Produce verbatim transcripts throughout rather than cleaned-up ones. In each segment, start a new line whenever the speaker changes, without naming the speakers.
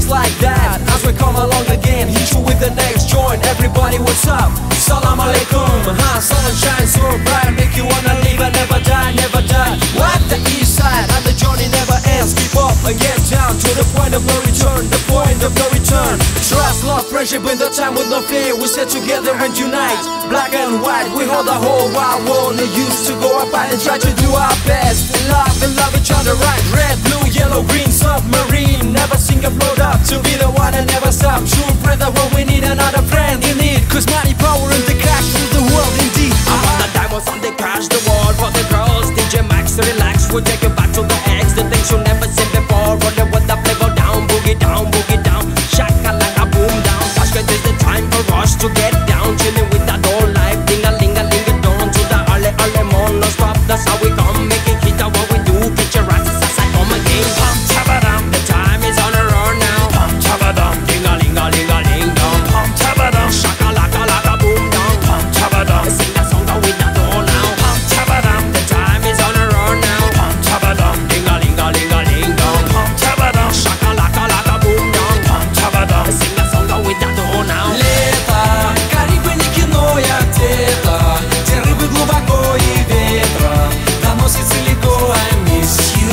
just like that. As we come along again, hit you with the next joint. Everybody, what's up? Salam alaikum. Huh? Sun shines so bright, make you wanna live and never die, never die. What? The east side, and the journey never ends. Keep up and get down to the point of no return, the point of no return. Trust, love, friendship in the time with no fear. We stay together and unite. Black and white, we hold the whole wide world. We used to go about and try to do our best. Love and love each other right. Red, blue, yellow, green, submarine. Never sink and float up to be the one and never stop. True brother when we need another friend in need. Cause money, power and the cash rule the world indeed.
I want the diamonds on the cash, the world for the girls. D J Max, relax, we'll take you back to the X. The things you never seen before. Rolling with the flavor down, boogie down, boogie down. Shaka like a boom down. Tashkent is the time for us to get down. Chilling with that whole life, ding-a-ling-a-ling-a down to the early, early morning. No stop, that's how we come, making hit what we do. Get your asses as I come again. Pum tabadam, the time is on a roll now. Pum tabadam, ding-a-ling-a-ling-a-ling down. Pum tabadam, shaka laka laka boom down. Pum tabadam, sing that song that we not all now. Pum tabadam, the time is on a roll now. Pum tabadam, ding-a-ling-a-ling-a-ling down. Pum tabadam, shaka laka laka boom down. Pum tabadam, sing that song that we not all now.
Лето, Карибы, не кино, я где-то, где рыбы глубоко и ветра доносится легко, I miss you.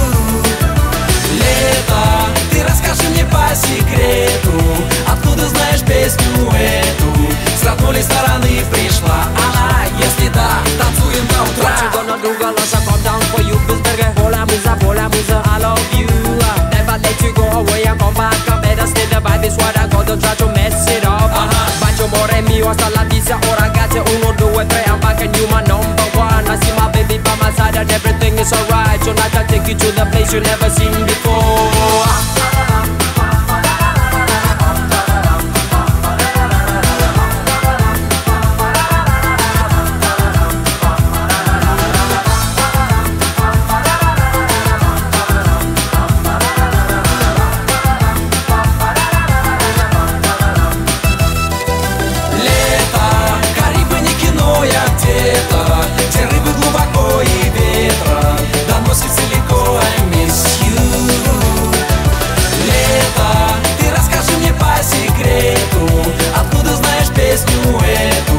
Лето, ты расскажи мне по секрету, откуда знаешь песню эту? С родной стороны пришла она, если да, танцуем до утра.
What you gonna do, girl, as I come down for you, Bisberger? Hola, musa, hola, musa, I love you. Never let you go away and come back. I better stay the vibe, is what I go, don't try to mess it up. Bacio more mio, hasta la visa, oh ragazzi, uno, due, tre, I'm back and you my number one. I see my baby by my side and everything is alright. Tonight I'll take you to the place you never seen before.
Где рыбы глубоко и ветра доносится легко, I miss you. Лето, ты расскажи мне по секрету, откуда знаешь песню эту?